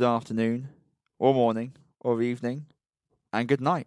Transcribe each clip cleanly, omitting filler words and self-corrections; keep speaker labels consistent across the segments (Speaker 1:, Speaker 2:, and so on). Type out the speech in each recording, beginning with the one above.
Speaker 1: good afternoon, or morning, or evening, and good night.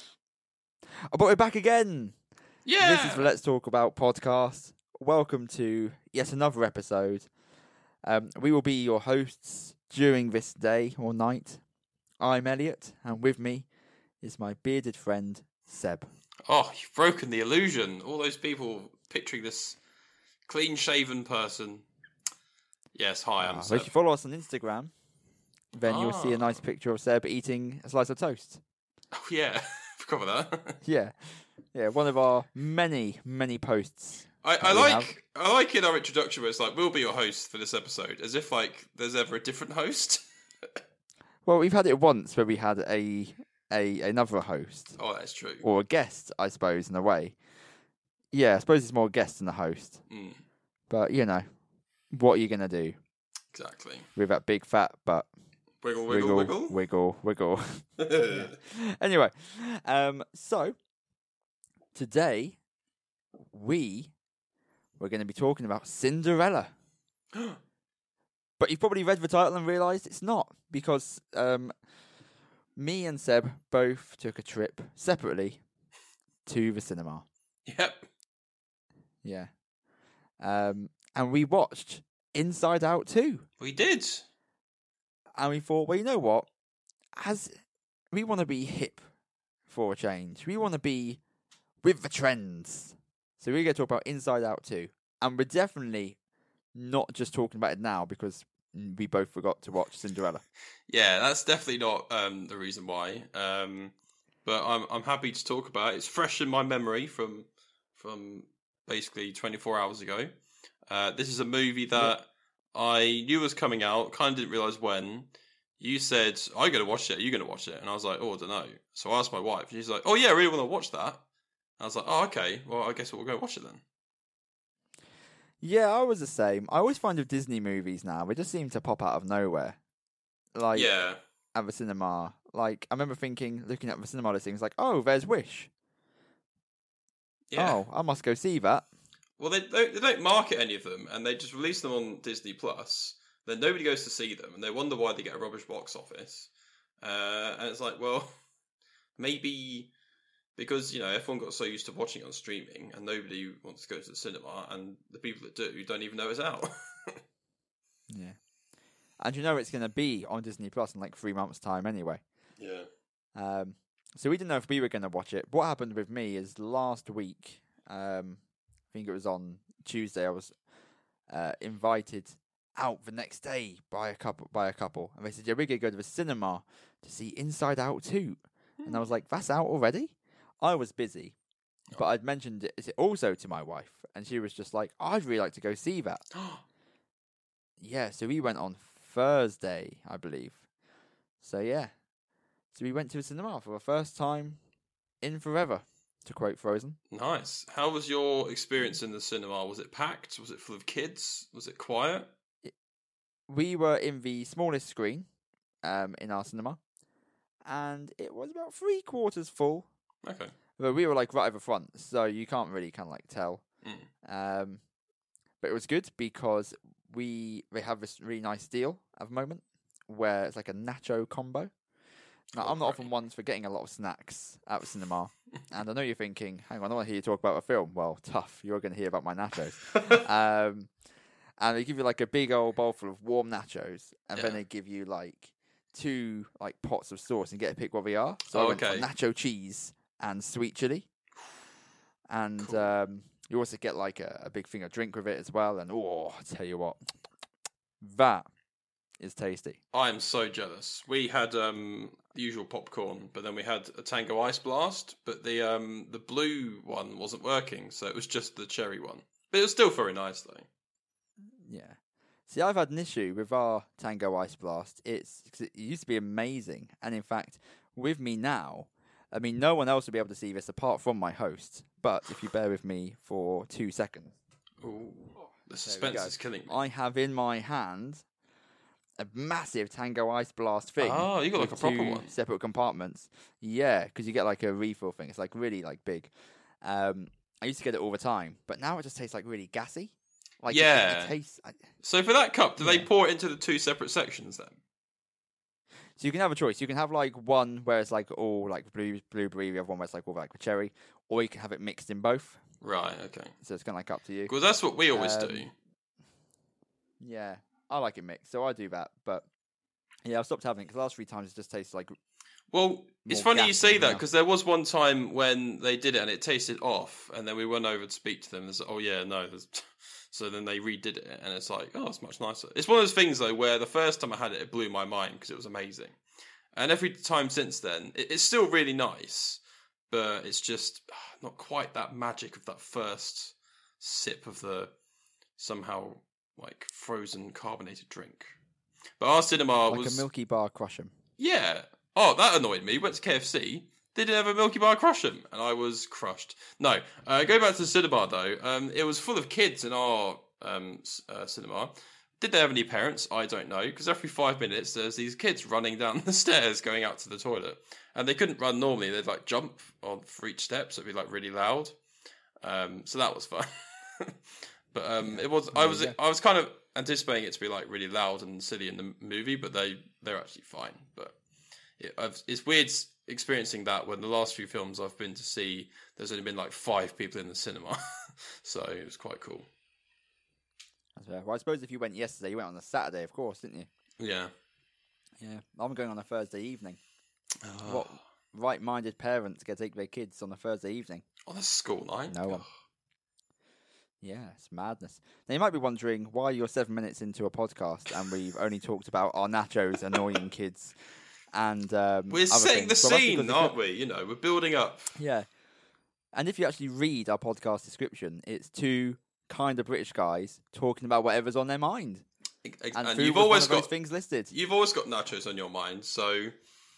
Speaker 1: But we're back again. This is the
Speaker 2: Yeah.
Speaker 1: Let's Talk About podcast. Welcome to yet another episode. We will be your hosts during this day or night. I'm Elliot, and with me is my bearded friend, Seb.
Speaker 2: Oh, you've broken the illusion. All those people picturing this clean-shaven person. Yes, hi, I'm
Speaker 1: So
Speaker 2: Seb.
Speaker 1: if you follow us on Instagram, then you'll see a nice picture of Seb eating a slice of toast.
Speaker 2: Oh, yeah. Forgot about that.
Speaker 1: Yeah, one of our many posts.
Speaker 2: I like in our introduction where it's like, we'll be your host for this episode, as if like there's ever a different host.
Speaker 1: Well, we've had it once where we had another host.
Speaker 2: Oh, that's true.
Speaker 1: Or a guest, I suppose, in a way. Yeah, I suppose it's more a guest than a host.
Speaker 2: Mm,
Speaker 1: But, you know, what are you going to do
Speaker 2: exactly.
Speaker 1: with that big fat butt?
Speaker 2: Wiggle, wiggle, wiggle.
Speaker 1: Wiggle, wiggle. Anyway, so today we're going to be talking about Cinderella. But you've probably read the title and realised it's not, because me and Seb both took a trip separately to the cinema.
Speaker 2: Yep.
Speaker 1: Yeah. And we watched Inside Out 2.
Speaker 2: We did.
Speaker 1: And we thought, well, you know what? As we want to be hip for a change. We want to be with the trends. So we're going to talk about Inside Out 2. And we're definitely not just talking about it now because we both forgot to watch Cinderella.
Speaker 2: Yeah, that's definitely not the reason why. But I'm happy to talk about it. It's fresh in my memory from basically 24 hours ago. This is a movie that I knew was coming out, kind of didn't realise when. You said, I'm going to watch it, are you going to watch it? And I was like, oh, I don't know. So I asked my wife, and she's like, oh yeah, I really want to watch that. I was like, oh, okay, well, I guess we'll go watch it then.
Speaker 1: Yeah, I was the same. I always find with Disney movies now, they just seem to pop out of nowhere. Like,
Speaker 2: Yeah.
Speaker 1: at the cinema. Like, I remember looking at the cinema listings, like, oh, there's Wish.
Speaker 2: Yeah.
Speaker 1: Oh, I must go see that.
Speaker 2: Well, they don't market any of them, and they just release them on Disney Plus. Then nobody goes to see them, and they wonder why they get a rubbish box office. And it's like, well, maybe because everyone got so used to watching it on streaming, and nobody wants to go to the cinema, and the people that do don't even know it's out.
Speaker 1: Yeah. And it's going to be on Disney Plus in like 3 months' time anyway.
Speaker 2: Yeah.
Speaker 1: So we didn't know if we were going to watch it. What happened with me is last week, I think it was on Tuesday, I was invited out the next day by a couple. And they said, yeah, we're going to go to the cinema to see Inside Out 2. And I was like, that's out already? I was busy. But I'd mentioned it also to my wife. And she was just like, I'd really like to go see that. Yeah, so we went on Thursday, I believe. So yeah. So we went to the cinema for the first time in forever, to quote Frozen.
Speaker 2: Nice. How was your experience in the cinema? Was it packed? Was it full of kids? Was it quiet?
Speaker 1: We were in the smallest screen in our cinema, and it was about 3/4 full.
Speaker 2: Okay.
Speaker 1: But we were like right over front, so you can't really kind of like tell. But it was good because they have this really nice deal at the moment where it's like a nacho combo. Now, I'm not often one for getting a lot of snacks at the cinema. And I know you're thinking, hang on, I want to hear you talk about a film. Well, tough. You're going to hear about my nachos. And they give you like a big old bowl full of warm nachos. And then they give you like 2 like pots of sauce and get to pick what they are. So I went for nacho cheese and sweet chili. And you also get like a big thing of drink with it as well. And I tell you what, that is tasty.
Speaker 2: I am so jealous. We had the usual popcorn, but then we had a Tango Ice Blast, but the blue one wasn't working, so it was just the cherry one. But it was still very nice, though.
Speaker 1: Yeah. See, I've had an issue with our Tango Ice Blast. It used to be amazing, and in fact, with me now, I mean, no one else will be able to see this apart from my host. But if you bear with me for 2 seconds.
Speaker 2: Ooh, the suspense is killing me.
Speaker 1: I have in my hand a massive Tango Ice Blast thing.
Speaker 2: Oh, you got like a proper one.
Speaker 1: Separate compartments. Yeah, because you get like a refill thing. It's like really like big. I used to get it all the time, but now it just tastes like really gassy. Like
Speaker 2: it
Speaker 1: tastes.
Speaker 2: So for that cup, do they pour it into the 2 separate sections then?
Speaker 1: So you can have a choice. You can have like one where it's like all like blueberry, the other one where it's like all like with cherry, or you can have it mixed in both.
Speaker 2: Right. Okay.
Speaker 1: So it's kind of like up to you.
Speaker 2: Well, that's what we always do.
Speaker 1: Yeah, I like it mixed, so I do that. But yeah, I've stopped having it because the last 3 times it just tastes like.
Speaker 2: Well, it's funny you say that because there was one time when they did it and it tasted off, and then we went over to speak to them. Oh yeah, no. So then they redid it, and it's like, oh, it's much nicer. It's one of those things though where the first time I had it, it blew my mind because it was amazing, and every time since then, it's still really nice, but it's just not quite that magic of that first sip of the somehow like frozen carbonated drink. But our cinema
Speaker 1: like
Speaker 2: was
Speaker 1: a Milky Bar Crush'em.
Speaker 2: Yeah. Oh, that annoyed me. Went to KFC. They didn't have a Milky Bar Crush'em, and I was crushed. No, go back to the cinema though. It was full of kids in our cinema. Did they have any parents? I don't know, because every 5 minutes there's these kids running down the stairs going out to the toilet, and they couldn't run normally. They'd like jump on for each step, so it'd be like really loud. So that was fun. But it was. I was kind of anticipating it to be like really loud and silly in the movie, but they're actually fine. But it's weird experiencing that when the last few films I've been to see, there's only been like 5 people in the cinema, so it was quite cool.
Speaker 1: That's fair. Well, I suppose if you went yesterday, you went on a Saturday, of course, didn't you?
Speaker 2: Yeah.
Speaker 1: Yeah, I'm going on a Thursday evening.
Speaker 2: Oh.
Speaker 1: What right-minded parents get to take their kids on a Thursday evening?
Speaker 2: On a school night?
Speaker 1: No one. Yeah, it's madness. Now, you might be wondering why you're 7 minutes into a podcast and we've only talked about our nachos annoying kids. And
Speaker 2: we're setting the scene, aren't we? You know, we're building up.
Speaker 1: Yeah. And if you actually read our podcast description, it's 2 kind of British guys talking about whatever's on their mind. And food
Speaker 2: you've
Speaker 1: was
Speaker 2: always
Speaker 1: one of
Speaker 2: got
Speaker 1: those things listed.
Speaker 2: You've always got nachos on your mind, so.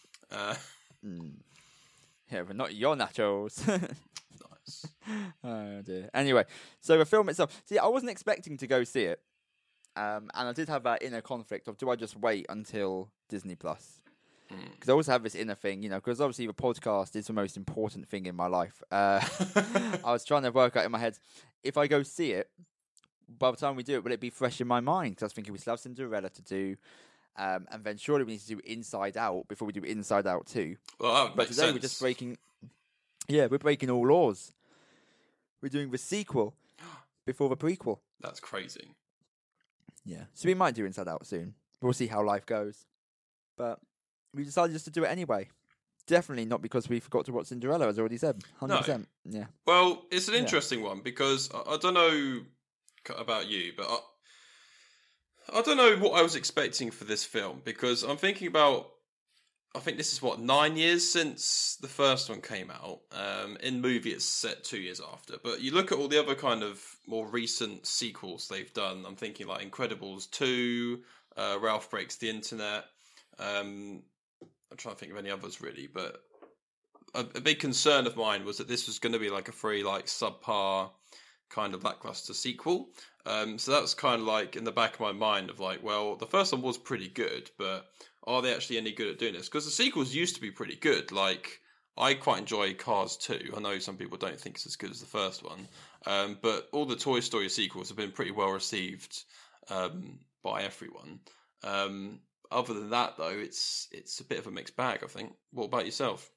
Speaker 1: Yeah, but not your nachos.
Speaker 2: Nice.
Speaker 1: Oh dear. Anyway, so the film itself. See, I wasn't expecting to go see it, and I did have that inner conflict of do I just wait until Disney Plus? Because I also have this inner thing, you know, because obviously the podcast is the most important thing in my life. I was trying to work out in my head, if I go see it, by the time we do it, will it be fresh in my mind? Because I was thinking we still have Cinderella to do, and then surely we need to do Inside Out before we do Inside Out 2.
Speaker 2: Well,
Speaker 1: but today we're just breaking... Yeah, we're breaking all laws. We're doing the sequel before the prequel.
Speaker 2: That's crazy.
Speaker 1: Yeah. So we might do Inside Out soon. We'll see how life goes. But we decided just to do it anyway. Definitely not because we forgot to watch Cinderella, as I already said. 100%.
Speaker 2: No.
Speaker 1: Yeah.
Speaker 2: Well, it's an interesting one because I don't know about you, but I don't know what I was expecting for this film because I'm thinking about, I think this is 9 years since the first one came out. In movie, it's set 2 years after. But you look at all the other kind of more recent sequels they've done. I'm thinking like Incredibles 2, Ralph Breaks the Internet. I'm trying to think of any others really, but a big concern of mine was that this was going to be like a very like subpar kind of lackluster sequel. So that's kind of like in the back of my mind of like, well, the first one was pretty good, but are they actually any good at doing this? Because the sequels used to be pretty good. Like, I quite enjoy Cars 2. I know some people don't think it's as good as the first one. But all the Toy Story sequels have been pretty well received by everyone. Other than that, though, it's a bit of a mixed bag, I think. What about yourself?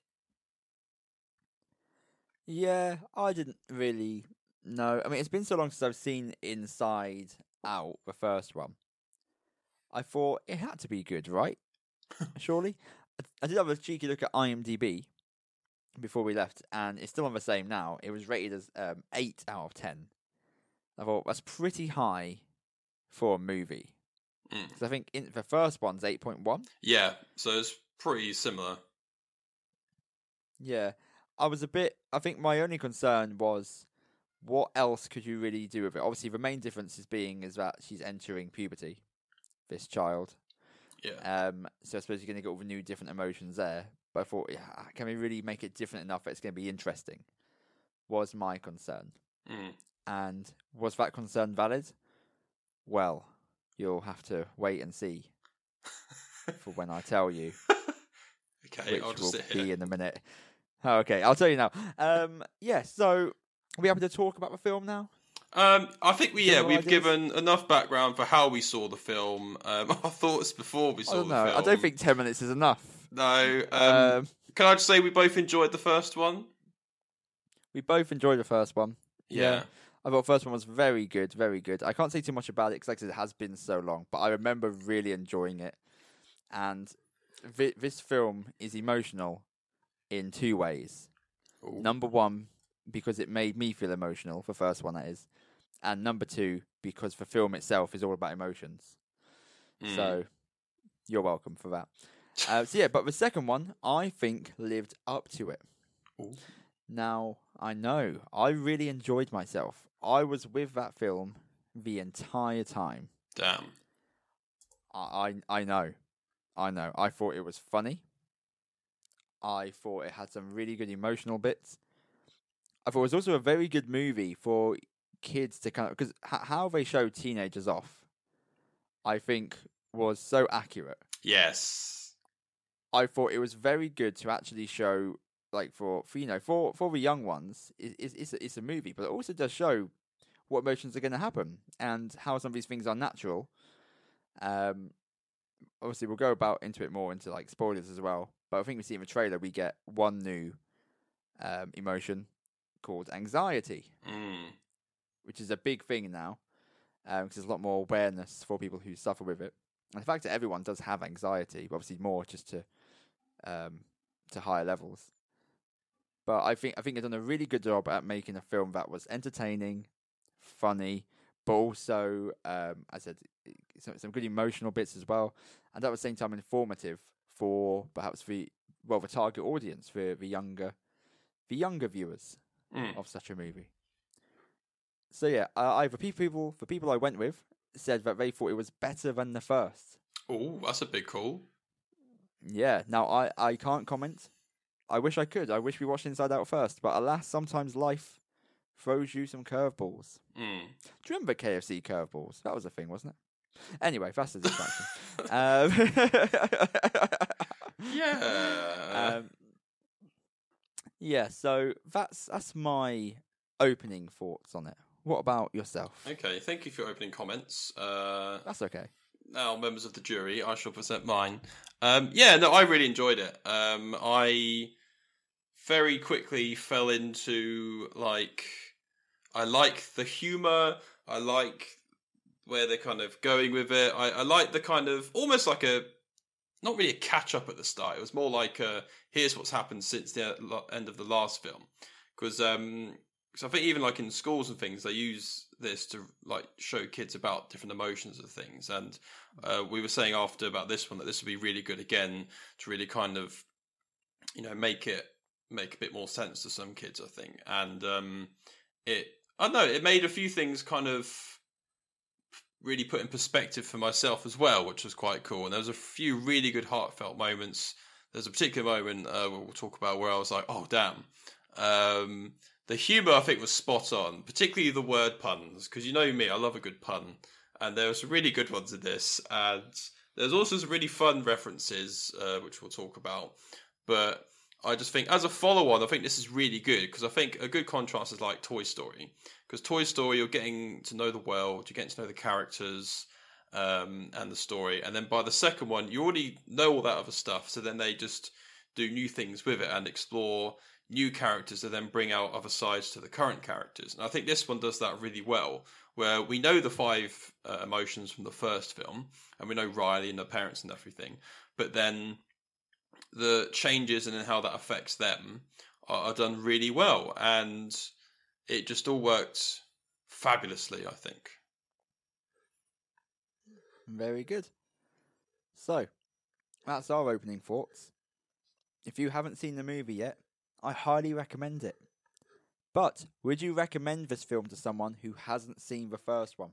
Speaker 1: Yeah, I didn't really know. I mean, it's been so long since I've seen Inside Out, the first one. I thought it had to be good, right? Surely. I did have a cheeky look at IMDb before we left, and it's still on the same now. It was rated as 8 out of 10. I thought that's pretty high for a movie. Because I think the first one's 8.1.
Speaker 2: Yeah, so it's pretty similar.
Speaker 1: Yeah. I think my only concern was, what else could you really do with it? Obviously, the main difference is that she's entering puberty, this child.
Speaker 2: Yeah.
Speaker 1: So I suppose you're going to get all the new different emotions there. But I thought, can we really make it different enough that it's going to be interesting? Was my concern. And was that concern valid? Well, you'll have to wait and see for when I tell you.
Speaker 2: Okay,
Speaker 1: which
Speaker 2: I'll just
Speaker 1: will
Speaker 2: sit here.
Speaker 1: be in a minute. Oh, okay, I'll tell you now. Yeah, so are we happy to talk about the film now?
Speaker 2: I think we've
Speaker 1: ideas?
Speaker 2: given enough background for how we saw the film. Our thoughts before we
Speaker 1: I
Speaker 2: saw
Speaker 1: don't
Speaker 2: the
Speaker 1: know.
Speaker 2: film.
Speaker 1: I don't think 10 minutes is enough.
Speaker 2: No.
Speaker 1: Um,
Speaker 2: Can I just say we both enjoyed the first one?
Speaker 1: we both enjoyed the first one.
Speaker 2: Yeah.
Speaker 1: I thought the first one was very good, very good. I can't say too much about it because, like I said, it has been so long, but I remember really enjoying it. And this film is emotional in two ways.
Speaker 2: Ooh.
Speaker 1: Number one, because it made me feel emotional, the first one that is. And number two, because the film itself is all about emotions. So, you're welcome for that. But the second one, I think, lived up to it.
Speaker 2: Ooh.
Speaker 1: Now, I know, I really enjoyed myself. I was with that film the entire time.
Speaker 2: Damn.
Speaker 1: I know. I thought it was funny. I thought it had some really good emotional bits. I thought it was also a very good movie for kids to kind of... Because how they show teenagers off, I think, was so accurate.
Speaker 2: Yes.
Speaker 1: I thought it was very good to actually show, like, for the young ones, it's a movie, but it also does show what emotions are going to happen and how some of these things are natural. Obviously, we'll go into it more into like spoilers as well. But I think we see in the trailer we get one new emotion called anxiety, which is a big thing now because there's a lot more awareness for people who suffer with it. And the fact that everyone does have anxiety, but obviously more just to higher levels. But I think they've done a really good job at making a film that was entertaining, funny, but also, as I said, some good emotional bits as well, and at the same time informative for perhaps the target audience, for the younger viewers of such a movie. So yeah, the people I went with said that they thought it was better than the first.
Speaker 2: Oh, that's a big call.
Speaker 1: Yeah. Now I can't comment. I wish I could. I wish we watched Inside Out first, but alas, sometimes life throws you some curveballs. Do you remember KFC curveballs? That was a thing, wasn't it? Anyway, that's a distraction.
Speaker 2: Yeah.
Speaker 1: Yeah. So that's my opening thoughts on it. What about yourself?
Speaker 2: Okay, thank you for your opening comments.
Speaker 1: That's okay.
Speaker 2: Now, members of the jury, I shall present mine. I really enjoyed it. I very quickly fell into, I like the humour, I like where they're kind of going with it. I like the kind of, almost like not really a catch-up at the start. It was more like, here's what's happened since the end of the last film. Because I think even like in schools and things, they use this to like show kids about different emotions of things. And we were saying after about this one that this would be really good again to really kind of, make a bit more sense to some kids, I think. And it made a few things kind of really put in perspective for myself as well, which was quite cool. And there was a few really good heartfelt moments. There's a particular moment we'll talk about where I was like, oh, damn. The humour, I think, was spot on, particularly the word puns, because you know me, I love a good pun. And there were some really good ones in this. And there's also some really fun references, which we'll talk about. But I just think, as a follow-on, I think this is really good, because I think a good contrast is like Toy Story. Because Toy Story, you're getting to know the world, you're getting to know the characters and the story. And then by the second one, you already know all that other stuff. So then they just do new things with it and explore new characters that then bring out other sides to the current characters. And I think this one does that really well, where we know the 5 emotions from the first film, and we know Riley and her parents and everything. But then the changes and then how that affects them are done really well. And it just all worked fabulously, I think.
Speaker 1: Very good. So, that's our opening thoughts. If you haven't seen the movie yet, I highly recommend it. But would you recommend this film to someone who hasn't seen the first one?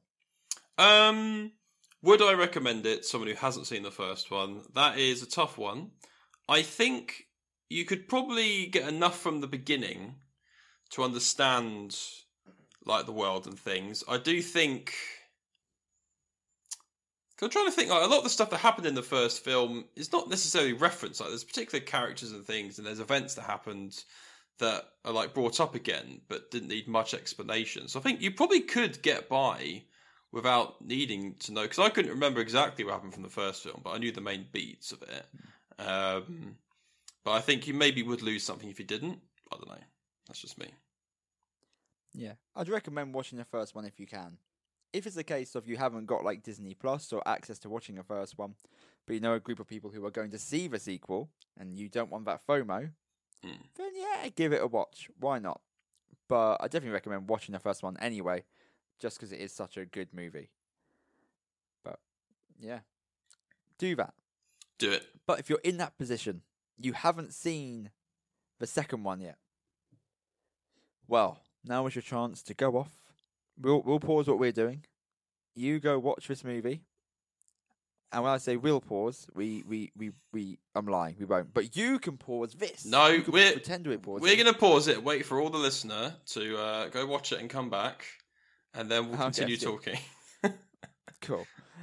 Speaker 2: Would I recommend it to someone who hasn't seen the first one? That is a tough one. I think you could probably get enough from the beginning to understand like the world and things. I do think, I'm trying to think, like, a lot of the stuff that happened in the first film is not necessarily referenced. Like, there's particular characters and things, and there's events that happened that are like brought up again, but didn't need much explanation. So I think you probably could get by without needing to know, because I couldn't remember exactly what happened from the first film, but I knew the main beats of it. But I think you maybe would lose something if you didn't. I don't know. That's just me.
Speaker 1: Yeah, I'd recommend watching the first one if you can. If it's the case of you haven't got like Disney Plus or access to watching the first one, but you know a group of people who are going to see the sequel and you don't want that FOMO, then yeah, give it a watch. Why not? But I definitely recommend watching the first one anyway, just because it is such a good movie. But yeah, do that.
Speaker 2: Do it.
Speaker 1: But if you're in that position, you haven't seen the second one yet. Well, now is your chance to go off. We'll pause what we're doing. You go watch this movie. And when I say we'll pause, I'm lying. We won't. But you can pause this.
Speaker 2: No,
Speaker 1: you can pretend to pause.
Speaker 2: We're going to pause it. Wait for all the listener to go watch it and come back, and then we'll continue talking.
Speaker 1: Cool.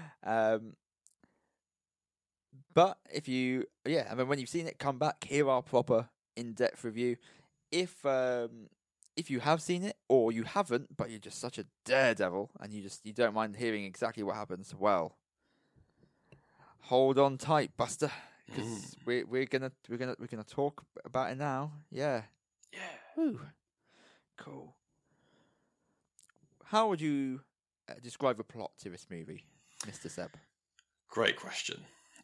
Speaker 1: But if you, and then when you've seen it, come back. Hear our proper in-depth review. If you have seen it or you haven't, but you're just such a daredevil and you don't mind hearing exactly what happens, well, hold on tight, Buster, because we're gonna talk about it now. Yeah. Woo. Cool. How would you describe the plot to this movie, Mr. Seb?
Speaker 2: Great question.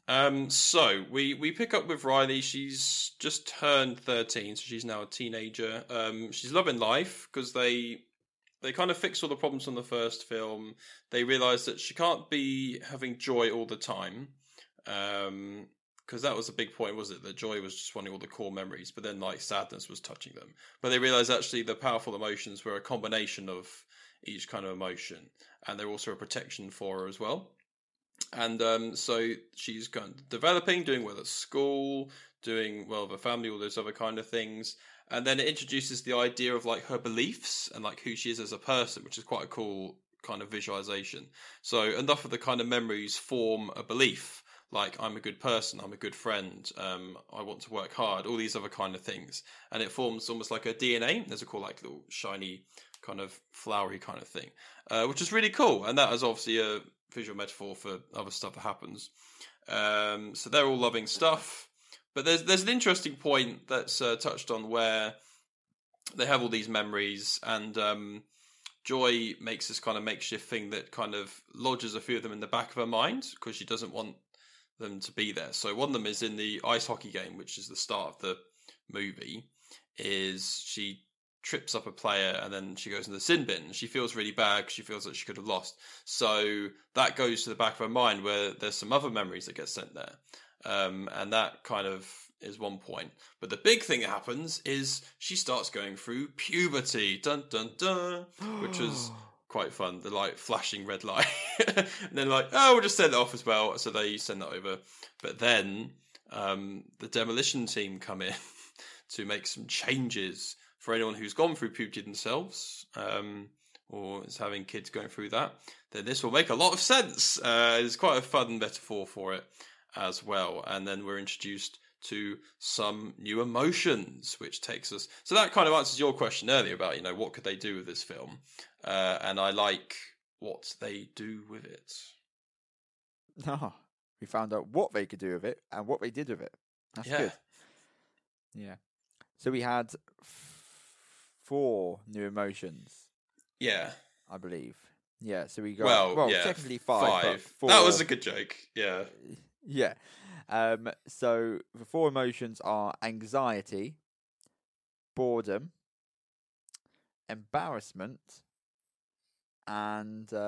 Speaker 2: So we pick up with Riley. She's just turned 13, so she's now a teenager. She's loving life because they kind of fixed all the problems from the first film. They realise that she can't be having joy all the time, because that was a big point, was it? That joy was just wanting all the core memories, but then like sadness was touching them. But they realised actually the powerful emotions were a combination of each kind of emotion, and they're also a protection for her as well. And so she's kind of developing, doing well at school, doing well with her family, all those other kind of things. And then it introduces the idea of like her beliefs and like who she is as a person, which is quite a cool kind of visualization. So enough of the kind of memories form a belief, like I'm a good person, I'm a good friend, I want to work hard, all these other kind of things. And it forms almost like a DNA. There's a cool like little shiny kind of flowery kind of thing, which is really cool. And that is obviously a visual metaphor for other stuff that happens. So they're all loving stuff, but there's an interesting point that's touched on where they have all these memories, and Joy makes this kind of makeshift thing that kind of lodges a few of them in the back of her mind because she doesn't want them to be there. So one of them is in the ice hockey game, which is the start of the movie, is she trips up a player and then she goes in the sin bin. She feels really bad because she feels that she could have lost. So that goes to the back of her mind where there's some other memories that get sent there. And that kind of is one point. But the big thing that happens is she starts going through puberty. Dun, dun, dun. Which was quite fun. The like flashing red light. And then like, oh, we'll just send it off as well. So they send that over. But then the demolition team come in to make some changes for anyone who's gone through puberty themselves, or is having kids going through that. Then this will make a lot of sense. It's quite a fun metaphor for it as well. And then we're introduced to some new emotions, which takes us... So that kind of answers your question earlier about, you know, what could they do with this film? And I like what they do with it.
Speaker 1: No, we found out what they could do with it and what they did with it. That's good. Yeah. So we had 4 new emotions.
Speaker 2: Yeah.
Speaker 1: I believe. Yeah, so we got... Well, technically 5.
Speaker 2: 5. That was a good joke. Yeah.
Speaker 1: Yeah. So the 4 emotions are anxiety, boredom, embarrassment, and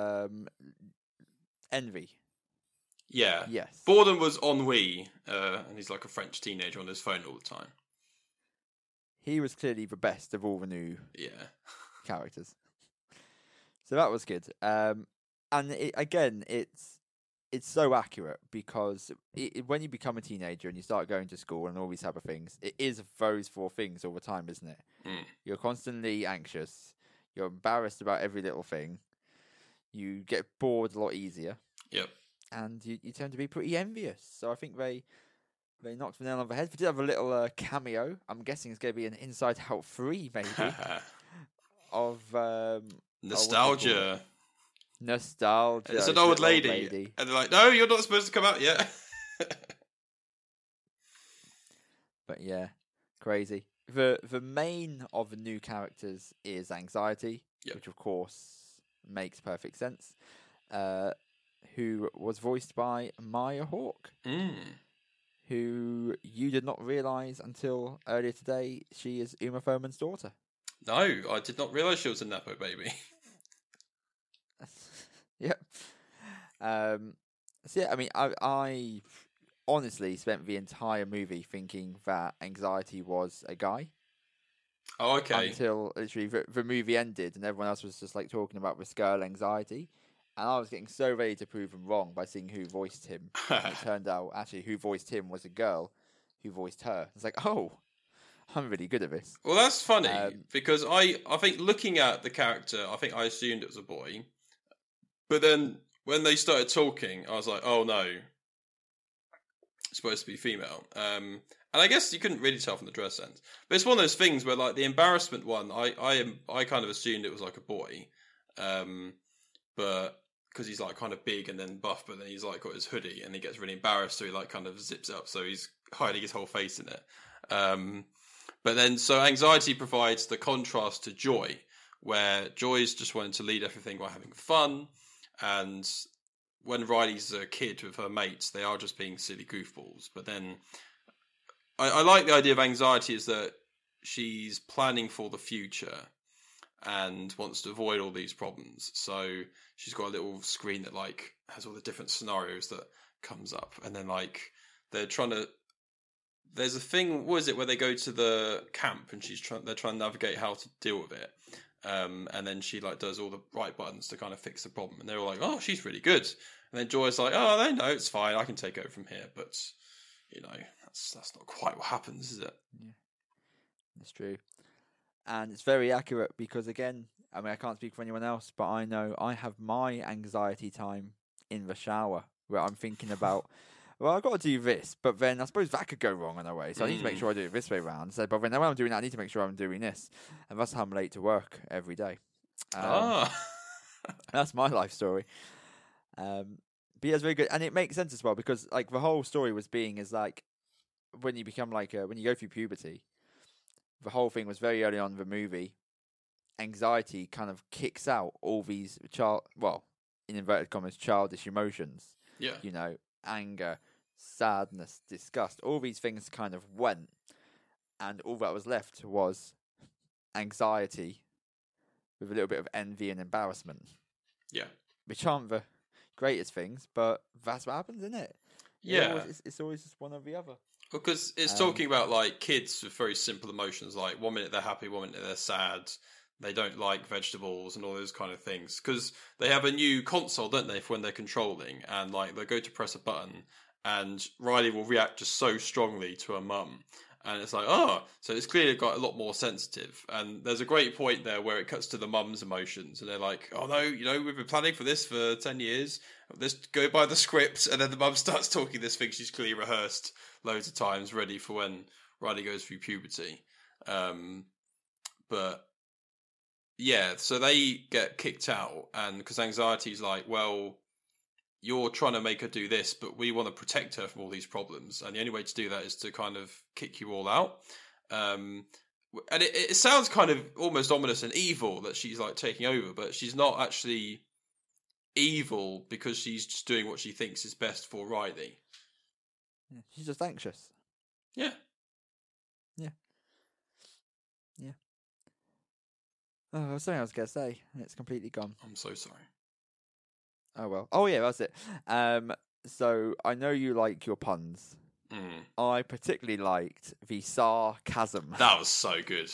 Speaker 1: envy.
Speaker 2: Yeah.
Speaker 1: Yes.
Speaker 2: Boredom was ennui, and he's like a French teenager on his phone all the time.
Speaker 1: He was clearly the best of all the new characters. So that was good. And it's so accurate because when you become a teenager and you start going to school and all these type of things, it is those 4 things all the time, isn't it? You're constantly anxious. You're embarrassed about every little thing. You get bored a lot easier.
Speaker 2: Yep.
Speaker 1: And you tend to be pretty envious. So I think they They knocked the nail on the head. We did have a little cameo. I'm guessing it's going to be an Inside Out 3, maybe, of...
Speaker 2: Nostalgia.
Speaker 1: Nostalgia.
Speaker 2: It's an old lady. And they're like, no, you're not supposed to come out yet.
Speaker 1: But yeah, crazy. The main of the new characters is Anxiety, which of course makes perfect sense. Who was voiced by Maya Hawke, who you did not realise until earlier today she is Uma Thurman's daughter.
Speaker 2: No, I did not realise she was a Nepo baby.
Speaker 1: Yep. So yeah, I mean, I honestly spent the entire movie thinking that Anxiety was a guy.
Speaker 2: Oh, okay.
Speaker 1: Until literally the movie ended and everyone else was just like talking about this girl Anxiety. And I was getting so ready to prove them wrong by seeing who voiced him. And it turned out actually who voiced him was a girl who voiced her. It's like, oh, I'm really good at this.
Speaker 2: Well, that's funny because I think looking at the character, I think I assumed it was a boy. But then when they started talking, I was like, oh no, it's supposed to be female. And I guess you couldn't really tell from the dress sense. But it's one of those things where like the embarrassment one, I kind of assumed it was like a boy. But because he's like kind of big and then buff, but then he's like got his hoodie and he gets really embarrassed, so he like kind of zips up, so he's hiding his whole face in it. But then so Anxiety provides the contrast to Joy, where Joy's just wanting to lead everything by having fun, and when Riley's a kid with her mates, they are just being silly goofballs. But then I like the idea of Anxiety is that she's planning for the future and wants to avoid all these problems. So she's got a little screen that like has all the different scenarios that comes up, and then like they're trying to. There's a thing, what is it, where they go to the camp and they're trying to navigate how to deal with it, and then she like does all the right buttons to kind of fix the problem, and they're all like, "Oh, she's really good." And then Joy's like, "Oh, they know it's fine. I can take over from here." But you know, that's not quite what happens, is it?
Speaker 1: Yeah, that's true. And it's very accurate because, again, I mean, I can't speak for anyone else, but I know I have my anxiety time in the shower where I'm thinking about, well, I've got to do this, but then I suppose that could go wrong in a way, so I need to make sure I do it this way round. So, but then when I'm doing that, I need to make sure I'm doing this. And that's how I'm late to work every day. That's my life story. But yeah, it's very good. And it makes sense as well because, like, the whole story was being is like, when you become like, when you go through puberty, the whole thing was very early on in the movie. Anxiety kind of kicks out all these in inverted commas, childish emotions.
Speaker 2: Yeah.
Speaker 1: You know, anger, sadness, disgust. All these things kind of went, and all that was left was Anxiety with a little bit of envy and embarrassment.
Speaker 2: Yeah.
Speaker 1: Which aren't the greatest things, but that's what happens, isn't it?
Speaker 2: Yeah.
Speaker 1: It's always just one or the other.
Speaker 2: Because it's talking about like kids with very simple emotions, like 1 minute they're happy, 1 minute they're sad. They don't like vegetables and all those kind of things. Because they have a new console, don't they, for when they're controlling. And like they go to press a button and Riley will react just so strongly to her mum. And it's like, oh, so it's clearly got a lot more sensitive. And there's a great point there where it cuts to the mum's emotions. And they're like, oh no, you know, we've been planning for this for 10 years. Let's go by the script. And then the mum starts talking this thing she's clearly rehearsed loads of times, ready for when Riley goes through puberty. But yeah, so they get kicked out. And because Anxiety's like, well, you're trying to make her do this, but we want to protect her from all these problems. And the only way to do that is to kind of kick you all out. And it sounds kind of almost ominous and evil that she's like taking over, but she's not actually evil because she's just doing what she thinks is best for Riley.
Speaker 1: Yeah, she's just anxious.
Speaker 2: Yeah.
Speaker 1: Yeah. Yeah. Oh, there was something I was going to say, and it's completely gone.
Speaker 2: I'm so sorry.
Speaker 1: Oh, well. Oh, yeah, that's it. So, I know you like your puns. I particularly liked the sarcasm.
Speaker 2: That was so good.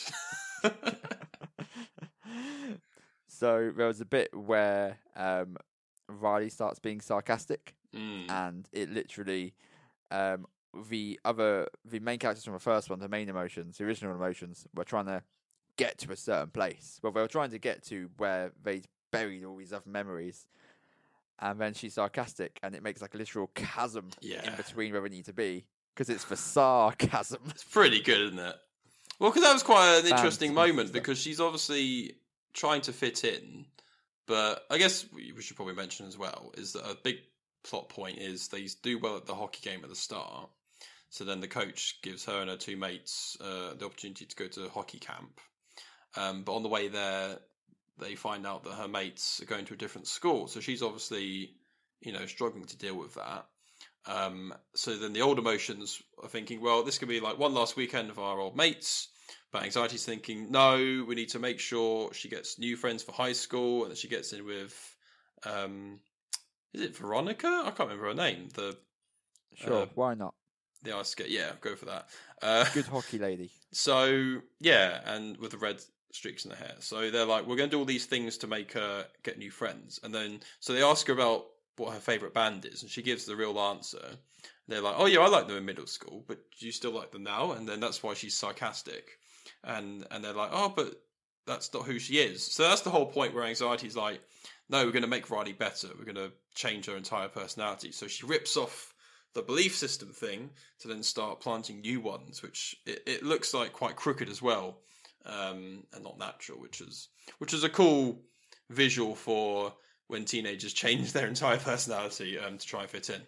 Speaker 1: So, there was a bit where Riley starts being sarcastic, and it literally... the main characters from the first one, the main emotions, the original emotions, were trying to get to a certain place. Well, they were trying to get to where they buried all these other memories. And then she's sarcastic, and it makes like a literal chasm in between where we need to be. because it's for sarcasm.
Speaker 2: It's pretty good, isn't it? Well, because that was quite an interesting
Speaker 1: Fantastic
Speaker 2: moment,
Speaker 1: stuff.
Speaker 2: because she's obviously trying to fit in, but I guess we should probably mention as well is that a big plot point is they do well at the hockey game at the start, so then the coach gives her and her two mates the opportunity to go to hockey camp, but on the way there they find out that her mates are going to a different school, so she's obviously, struggling to deal with that. So then the old emotions are thinking, well, this could be like one last weekend of our old mates. But anxiety's thinking, no, we need to make sure she gets new friends for high school, and that she gets in with, is it Veronica? I can't remember her name.
Speaker 1: Sure, why not?
Speaker 2: The ice skate, yeah, go for that.
Speaker 1: Good hockey lady.
Speaker 2: So yeah, and with the red streaks in her hair. So they're like, we're going to do all these things to make her get new friends, and then so they ask her about what her favourite band is, and she gives the real answer. They're like, oh yeah, I like them in middle school, but do you still like them now? And then that's why she's sarcastic. And they're like, oh, but that's not who she is. So that's the whole point where anxiety's like, no, we're going to make Riley better. We're going to change her entire personality. So she rips off the belief system thing to then start planting new ones, which it looks like quite crooked as well, and not natural, which is a cool visual for when teenagers change their entire personality to try and fit in.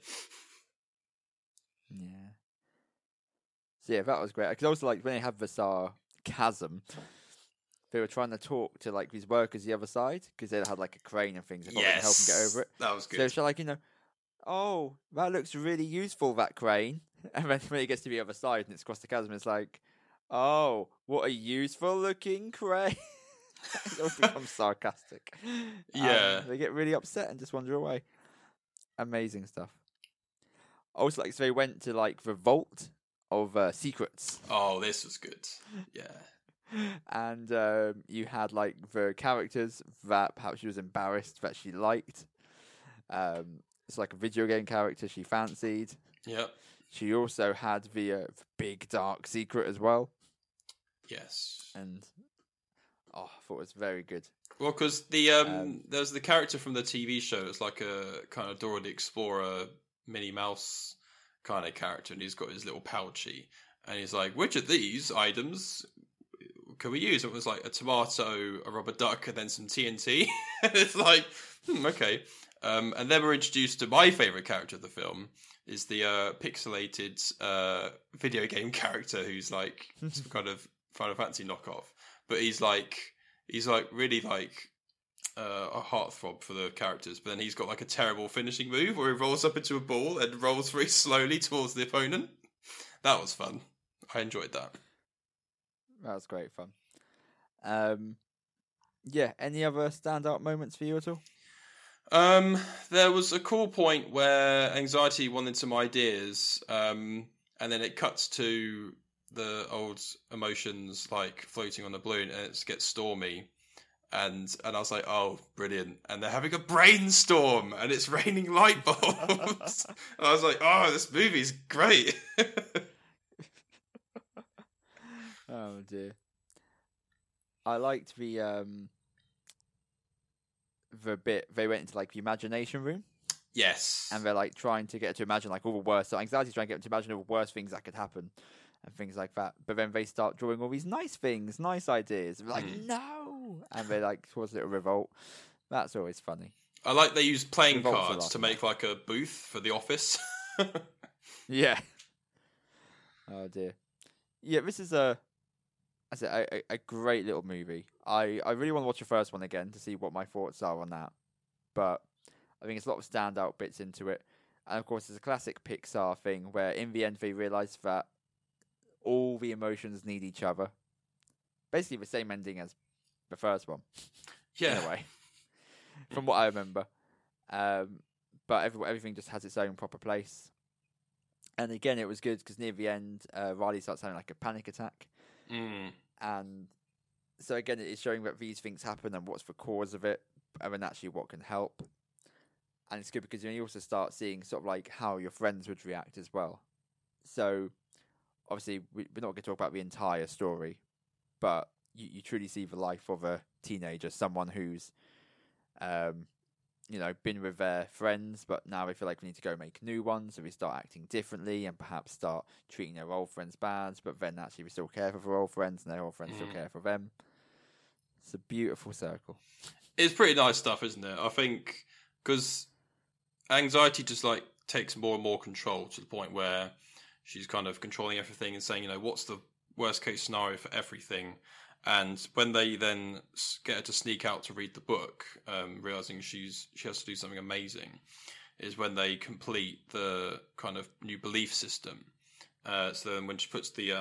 Speaker 1: Yeah. So yeah, that was great. Because also, like, when they had the sarcasm, they were trying to talk to like these workers the other side, because they had like a crane and things. They thought they could help them get over it.
Speaker 2: That was good.
Speaker 1: So it's like, oh, that looks really useful, that crane. And then when it gets to the other side and it's across the chasm, it's like, oh, what a useful looking crane. It all becomes sarcastic.
Speaker 2: Yeah.
Speaker 1: They get really upset and just wander away. Amazing stuff. Also, like, so they went to like the vault of secrets.
Speaker 2: Oh, this was good. Yeah.
Speaker 1: And you had like the characters that perhaps she was embarrassed that she liked. It's like a video game character she fancied.
Speaker 2: Yep.
Speaker 1: She also had the big dark secret as well.
Speaker 2: Yes.
Speaker 1: And I thought it was very good.
Speaker 2: Well, because there's the character from the TV show. It's like a kind of Dora the Explorer, Minnie Mouse kind of character, and he's got his little pouchy, and he's like, "Which of these items can we use?" It was like a tomato, a rubber duck, and then some TNT. And it's like, okay. And then we're introduced to my favorite character of the film, is the pixelated video game character who's like some kind of Final Fantasy knockoff, but he's like really like a heartthrob for the characters. But then he's got like a terrible finishing move where he rolls up into a ball and rolls very slowly towards the opponent. That was fun. I enjoyed that.
Speaker 1: That was great fun. Yeah, any other standout moments for you at all?
Speaker 2: There was a cool point where anxiety wanted some ideas, and then it cuts to the old emotions like floating on the balloon, and it gets stormy, and I was like, oh, brilliant. And they're having a brainstorm, and it's raining light bulbs. And I was like, oh, this movie's great.
Speaker 1: Oh dear. I liked the bit they went into like the imagination room.
Speaker 2: Yes.
Speaker 1: And they're like trying to get to imagine like all the worst. So anxiety's trying to get to imagine all the worst things that could happen and things like that. But then they start drawing all these nice things, nice ideas. They're like, no, and they like cause a little revolt. That's always funny.
Speaker 2: I like they use playing
Speaker 1: Revolt's
Speaker 2: cards to make like a booth for the office.
Speaker 1: Yeah. Oh dear. Yeah, this is a great little movie. I really want to watch the first one again to see what my thoughts are on that. But I think there's a lot of standout bits into it. And of course, it's a classic Pixar thing where in the end they realise that all the emotions need each other. Basically the same ending as the first one.
Speaker 2: Yeah.
Speaker 1: In a way. From what I remember. But everything just has its own proper place. And again, it was good because near the end, Riley starts having like a panic attack. And so again, it is showing that these things happen and what's the cause of it, and then actually what can help. And it's good because you also start seeing sort of like how your friends would react as well. So obviously, we're not going to talk about the entire story, but you truly see the life of a teenager, someone who's, been with their friends, but now they feel like we need to go make new ones, so we start acting differently and perhaps start treating their old friends bad, but then actually we still care for their old friends and their old friends still care for them. It's a beautiful circle.
Speaker 2: It's pretty nice stuff, isn't it? I think because anxiety just like takes more and more control to the point where she's kind of controlling everything and saying, what's the worst case scenario for everything. And when they then get her to sneak out to read the book, realizing she has to do something amazing, is when they complete the kind of new belief system. So then when she puts the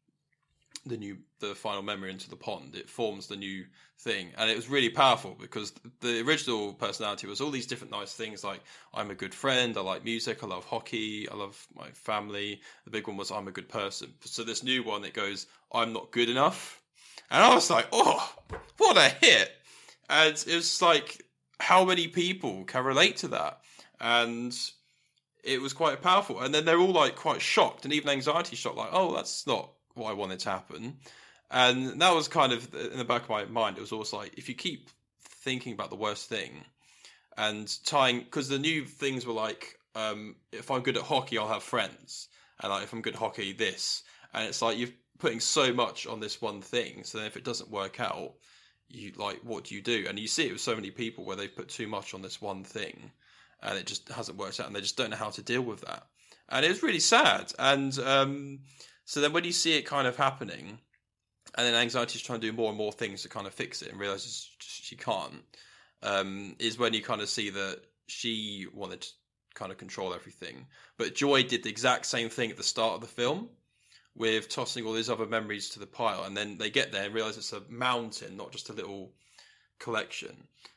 Speaker 2: final memory into the pond, it forms the new thing. And it was really powerful because the original personality was all these different nice things like, I'm a good friend, I like music, I love hockey, I love my family. The big one was, I'm a good person. So this new one, it goes, I'm not good enough. And I was like, oh, what a hit. And it was like, how many people can relate to that? And it was quite powerful. And then they're all like quite shocked, and even anxiety shocked, like, oh, that's not what I wanted to happen. And that was kind of in the back of my mind. It was also like, if you keep thinking about the worst thing and tying, because the new things were like, if I'm good at hockey, I'll have friends. And like, if I'm good at hockey, this. And it's like, you're putting so much on this one thing. So then if it doesn't work out, you like, what do you do? And you see it with so many people where they put too much on this one thing and it just hasn't worked out and they just don't know how to deal with that. And it was really sad. And so then when you see it kind of happening, and then anxiety is trying to do more and more things to kind of fix it and realizes she can't, is when you kind of see that she wanted to kind of control everything. But Joy did the exact same thing at the start of the film with tossing all these other memories to the pile. And then they get there and realize it's a mountain, not just a little collection.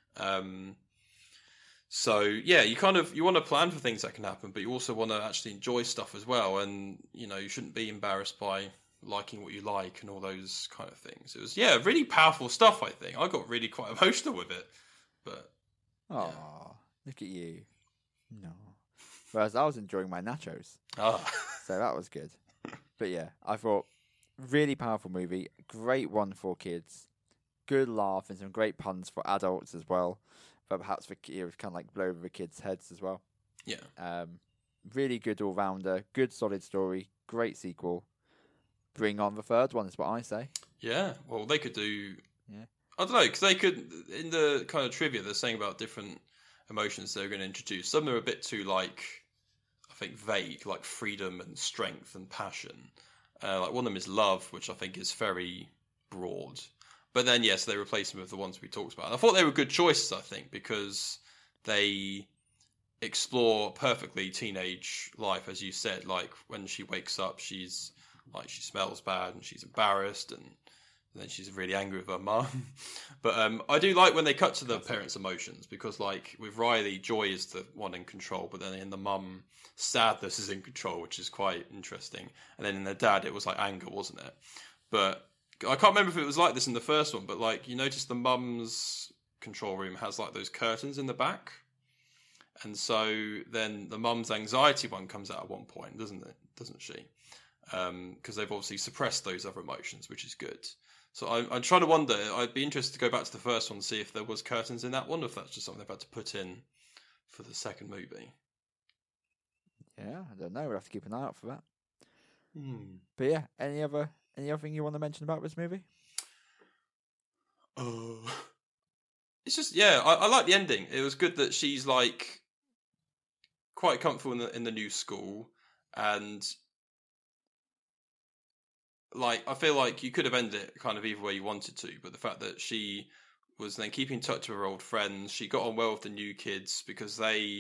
Speaker 2: So yeah, you want to plan for things that can happen, but you also want to actually enjoy stuff as well. And, you shouldn't be embarrassed by liking what you like and all those kind of things. It was, really powerful stuff, I think. I got really quite emotional with it. But
Speaker 1: oh, look at you. No. Whereas I was enjoying my nachos.
Speaker 2: So
Speaker 1: that was good. But yeah, I thought really powerful movie, great one for kids, good laugh and some great puns for adults as well. But perhaps it was kind of like blow over the kids' heads as well.
Speaker 2: Yeah.
Speaker 1: Really good all rounder, good solid story, great sequel. Bring on the third one is what I say.
Speaker 2: Yeah. Well, they could do.
Speaker 1: Yeah.
Speaker 2: I don't know, because they could, in the kind of trivia, they're saying about different emotions they're going to introduce. Some are a bit too I think vague, like freedom and strength and passion. Like one of them is love, which I think is very broad. But then, yes, they replace them with the ones we talked about. And I thought they were good choices, I think, because they explore perfectly teenage life, as you said. Like when she wakes up, she's like, she smells bad and she's embarrassed, and then she's really angry with her mum. But I do like when they cut to the parents' emotions, because like with Riley, joy is the one in control, but then in the mum, sadness is in control, which is quite interesting. And then in the dad, it was like anger, wasn't it? But I can't remember if it was like this in the first one, but like you notice the mum's control room has like those curtains in the back. And so then the mum's anxiety one comes out at one point, doesn't she? Because they've obviously suppressed those other emotions, which is good. So I'm trying to wonder, I'd be interested to go back to the first one and see if there was curtains in that one, or if that's just something they've had to put in for the second movie.
Speaker 1: Yeah, I don't know. We'll have to keep an eye out for that. But yeah, any other thing you want to mention about this movie?
Speaker 2: It's just, I like the ending. It was good that she's like quite comfortable in the new school, and like I feel like you could have ended it kind of either way you wanted to, but the fact that she was then keeping in touch with her old friends, she got on well with the new kids, because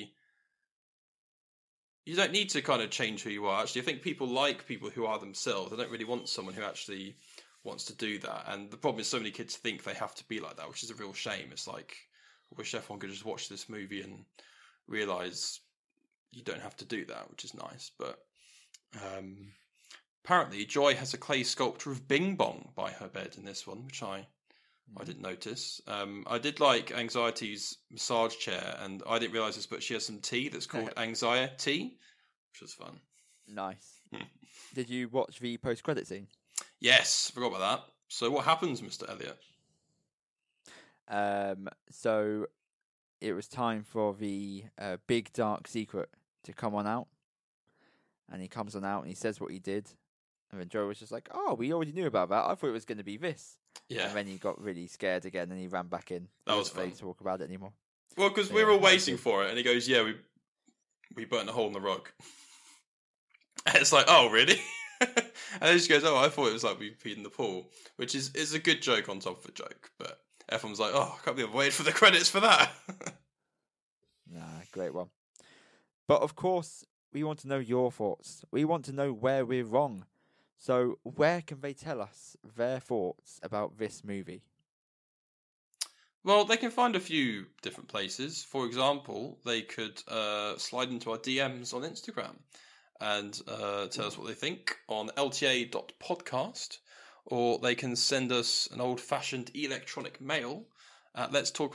Speaker 2: you don't need to kind of change who you are. Actually, I think people like people who are themselves. They don't really want someone who actually wants to do that. And the problem is so many kids think they have to be like that, which is a real shame. It's like, I wish everyone could just watch this movie and realise you don't have to do that, which is nice. But apparently Joy has a clay sculpture of Bing Bong by her bed in this one, which I didn't notice. I did like Anxiety's massage chair, and I didn't realise this, but she has some tea that's called Anxiety, which was fun.
Speaker 1: Nice. Did you watch the post-credit scene?
Speaker 2: Yes, forgot about that. So what happens, Mr. Elliot?
Speaker 1: So it was time for the big dark secret to come on out. And he comes on out and he says what he did. And then Joe was just like, "Oh, we already knew about that. I thought it was going to be this."
Speaker 2: Yeah.
Speaker 1: And then he got really scared again and he ran back in.
Speaker 2: That was
Speaker 1: fun. They
Speaker 2: fun.
Speaker 1: talk about it anymore.
Speaker 2: Well, because we were all waiting for it, and he goes, "Yeah, we burnt a hole in the rug." And it's like, "Oh, really?" And he just goes, "Oh, I thought it was like we peed in the pool," which is a good joke on top of a joke. But everyone's like, "Oh, I can't believe I waited for the credits for that."
Speaker 1: Nah, great one. But of course, we want to know your thoughts. We want to know where we're wrong. So where can they tell us their thoughts about this movie?
Speaker 2: Well, they can find a few different places. For example, they could slide into our DMs on Instagram and tell us what they think on lta.podcast, or they can send us an old-fashioned electronic mail at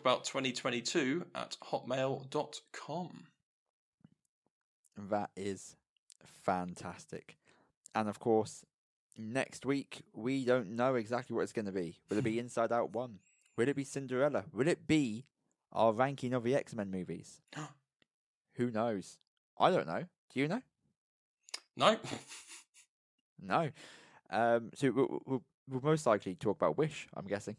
Speaker 2: letstalkabout2022@hotmail.com.
Speaker 1: That is fantastic. And of course, next week, we don't know exactly what it's going to be. Will it be Inside Out 1? Will it be Cinderella? Will it be our ranking of the X-Men movies? Who knows? I don't know. Do you know?
Speaker 2: No.
Speaker 1: No. So we'll most likely talk about Wish, I'm guessing.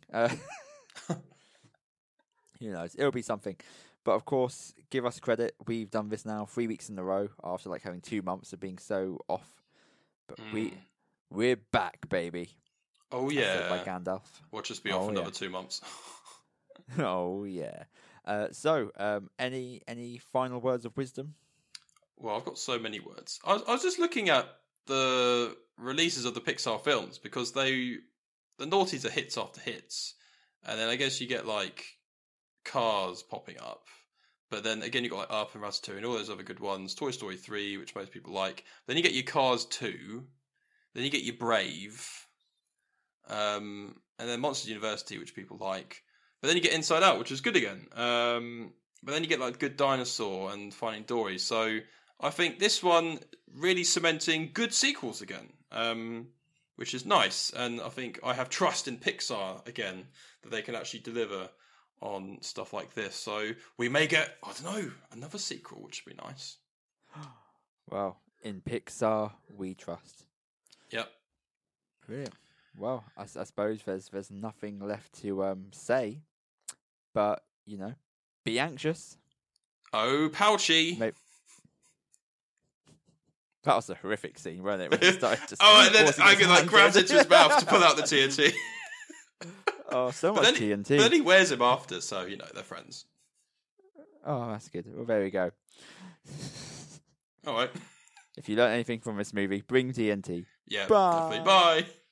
Speaker 1: Who knows? It'll be something. But of course, give us credit. We've done this now 3 weeks in a row after like having 2 months of being so off. But we're back, baby.
Speaker 2: Oh, yeah.
Speaker 1: By Gandalf.
Speaker 2: Watch us be off another 2 months.
Speaker 1: Oh, yeah. So, any final words of wisdom?
Speaker 2: Well, I've got so many words. I was just looking at the releases of the Pixar films, because the noughties are hits after hits. And then I guess you get like Cars popping up. But then again, you got like Up and Ratatouille and all those other good ones. Toy Story 3, which most people like. Then you get your Cars 2. Then you get your Brave. And then Monsters University, which people like. But then you get Inside Out, which is good again. But then you get like Good Dinosaur and Finding Dory. So I think this one really cementing good sequels again, which is nice. And I think I have trust in Pixar again, that they can actually deliver on stuff like this. So we may get, I don't know, another sequel, which would be nice.
Speaker 1: Well, in Pixar, we trust.
Speaker 2: Yep.
Speaker 1: Brilliant. Well, I suppose there's nothing left to say, but, you know, be anxious.
Speaker 2: Oh, Pouchy.
Speaker 1: That was a horrific scene, wasn't it? When he started just
Speaker 2: and then Anger like grabs into his mouth to pull out the TNT.
Speaker 1: Oh, so much TNT.
Speaker 2: But then he wears him after, so, you know, they're friends.
Speaker 1: Oh, that's good. Well, there we go.
Speaker 2: All right.
Speaker 1: If you learn anything from this movie, bring TNT.
Speaker 2: Yeah,
Speaker 1: Bye.
Speaker 2: definitely. Bye.